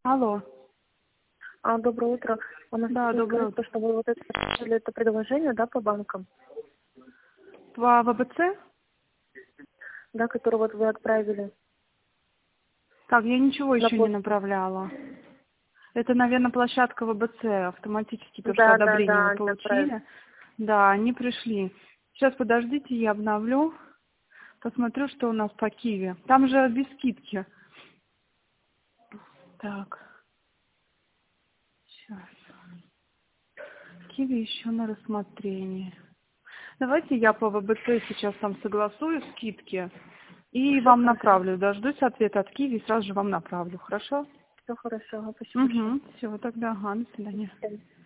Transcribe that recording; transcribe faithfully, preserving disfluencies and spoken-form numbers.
Алло. А, доброе утро. У нас Да, доброе утро. то, что вы вот это, это предложение, да, по банкам, По ВБЦ? да, которое вот вы отправили Так, я ничего на еще не почту. направляла. Это, наверное, площадка ВБЦ автоматически, то, что Да, да, одобрение да, вы они отправили. получили. Да, они пришли. Сейчас, подождите, я обновлю. Посмотрю, что у нас по Киви. Там же без скидки. Так, сейчас. Киви еще на рассмотрении. Давайте я по ВБЦ сейчас там согласую скидки и Все вам хорошо. направлю. Дождусь ответа от Киви и сразу же вам направлю. Хорошо? Все хорошо. Спасибо большое. Угу. Все, тогда, ага, до свидания. Всем.